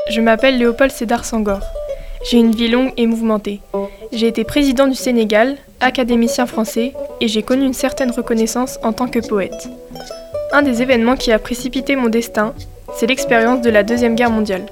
Je m'appelle Léopold Sédar Senghor. J'ai une vie longue et mouvementée. J'ai été président du Sénégal, académicien français, et j'ai connu une certaine reconnaissance en tant que poète. Un des événements qui a précipité mon destin, c'est l'expérience de la Deuxième Guerre mondiale.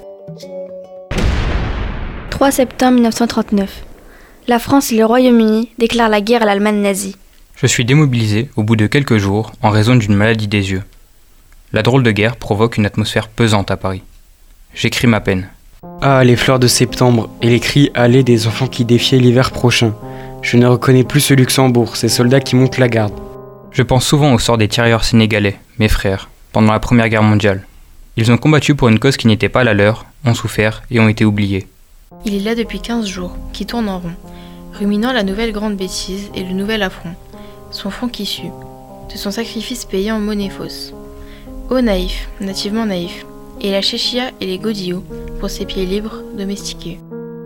3 septembre 1939. La France et le Royaume-Uni déclarent la guerre à l'Allemagne nazie. Je suis démobilisé au bout de quelques jours en raison d'une maladie des yeux. La drôle de guerre provoque une atmosphère pesante à Paris. J'écris ma peine. Ah, les fleurs de septembre et les cris allés des enfants qui défiaient l'hiver prochain. Je ne reconnais plus ce Luxembourg, ces soldats qui montent la garde. Je pense souvent au sort des tirailleurs sénégalais, mes frères, pendant la Première Guerre mondiale. Ils ont combattu pour une cause qui n'était pas la leur, ont souffert et ont été oubliés. Il est là depuis 15 jours, qui tourne en rond, ruminant la nouvelle grande bêtise et le nouvel affront, son front qui sue, de son sacrifice payé en monnaie fausse. Ô naïf, nativement naïf, et la chéchia et les godillots pour ses pieds libres, domestiqués.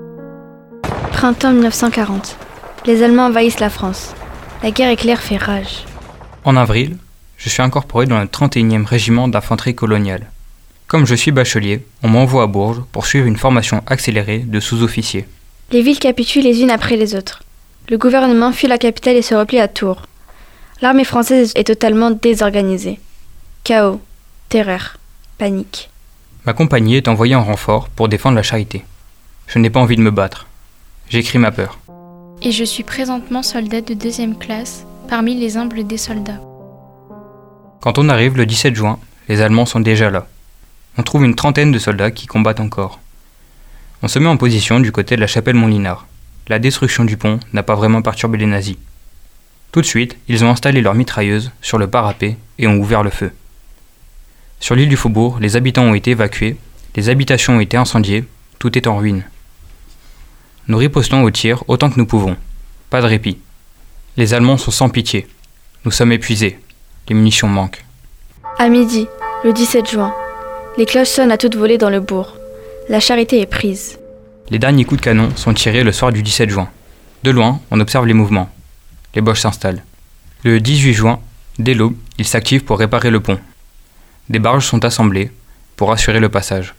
Printemps 1940. Les Allemands envahissent la France. La guerre éclair fait rage. En avril, je suis incorporé dans le 31e régiment d'infanterie coloniale. Comme je suis bachelier, on m'envoie à Bourges pour suivre une formation accélérée de sous-officiers. Les villes capitulent les unes après les autres. Le gouvernement fuit la capitale et se replie à Tours. L'armée française est totalement désorganisée. Chaos, terreur, panique. Ma compagnie est envoyée en renfort pour défendre la Charité. Je n'ai pas envie de me battre. J'écris ma peur. Et je suis présentement soldat de 2e classe, parmi les humbles des soldats. Quand on arrive le 17 juin, les Allemands sont déjà là. On trouve une trentaine de soldats qui combattent encore. On se met en position du côté de la chapelle Montlinard. La destruction du pont n'a pas vraiment perturbé les nazis. Tout de suite, ils ont installé leurs mitrailleuses sur le parapet et ont ouvert le feu. Sur l'île du Faubourg, les habitants ont été évacués, les habitations ont été incendiées, tout est en ruine. Nous ripostons aux tirs autant que nous pouvons. Pas de répit. Les Allemands sont sans pitié. Nous sommes épuisés. Les munitions manquent. À midi, le 17 juin, les cloches sonnent à toute volée dans le bourg. La Charité est prise. Les derniers coups de canon sont tirés le soir du 17 juin. De loin, on observe les mouvements. Les Boches s'installent. Le 18 juin, dès l'aube, ils s'activent pour réparer le pont. Des barges sont assemblées pour assurer le passage.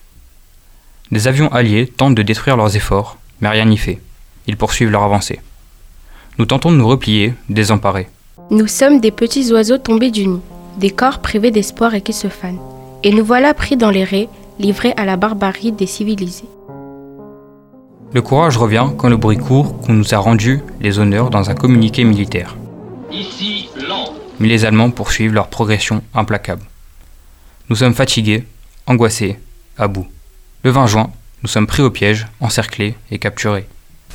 Des avions alliés tentent de détruire leurs efforts, mais rien n'y fait. Ils poursuivent leur avancée. Nous tentons de nous replier, désemparés. Nous sommes des petits oiseaux tombés du nid, des corps privés d'espoir et qui se fanent. Et nous voilà pris dans les raies, livrés à la barbarie des civilisés. Le courage revient quand le bruit court qu'on nous a rendu les honneurs dans un communiqué militaire. Ici, lent. Mais les Allemands poursuivent leur progression implacable. Nous sommes fatigués, angoissés, à bout. Le 20 juin, nous sommes pris au piège, encerclés et capturés.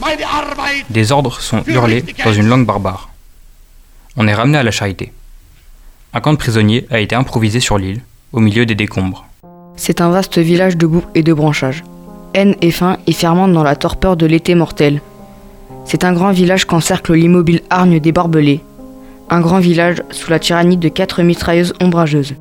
Des ordres sont hurlés dans une langue barbare. On est ramené à la Charité. Un camp de prisonniers a été improvisé sur l'île, au milieu des décombres. C'est un vaste village de boue et de branchages. Haine et faim y fermentent dans la torpeur de l'été mortel. C'est un grand village qu'encercle l'immobile hargne des barbelés. Un grand village sous la tyrannie de 4 mitrailleuses ombrageuses.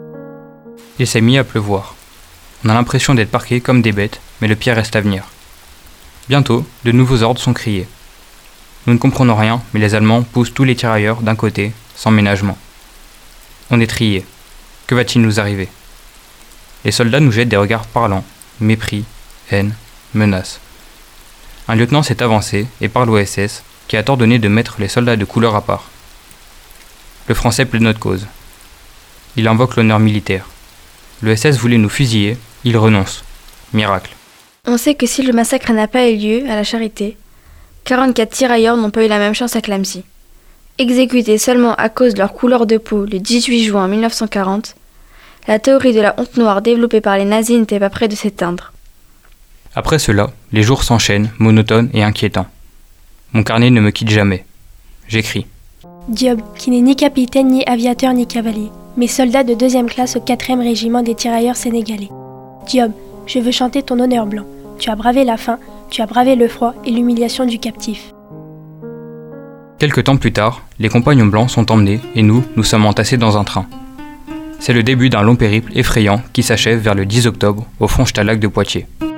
Il s'est mis à pleuvoir. On a l'impression d'être parqués comme des bêtes, mais le pire reste à venir. Bientôt, de nouveaux ordres sont criés. Nous ne comprenons rien, mais les Allemands poussent tous les tirailleurs d'un côté, sans ménagement. On est triés. Que va-t-il nous arriver ? Les soldats nous jettent des regards parlants, mépris, haine, menaces. Un lieutenant s'est avancé et parle au SS, qui a ordonné de mettre les soldats de couleur à part. Le français plaide notre cause. Il invoque l'honneur militaire. Le SS voulait nous fusiller, il renonce. Miracle. On sait que si le massacre n'a pas eu lieu à la Charité, 44 tirailleurs n'ont pas eu la même chance à Clamecy. Exécutés seulement à cause de leur couleur de peau le 18 juin 1940, la théorie de la honte noire développée par les nazis n'était pas près de s'éteindre. Après cela, les jours s'enchaînent, monotones et inquiétants. Mon carnet ne me quitte jamais. J'écris. Diop, qui n'est ni capitaine, ni aviateur, ni cavalier, mais soldat de 2e classe au 4e régiment des tirailleurs sénégalais. Diop, je veux chanter ton honneur blanc. Tu as bravé la faim, tu as bravé le froid et l'humiliation du captif. Quelque temps plus tard, les compagnons blancs sont emmenés et nous sommes entassés dans un train. C'est le début d'un long périple effrayant qui s'achève vers le 10 octobre au Fronstellac de Poitiers.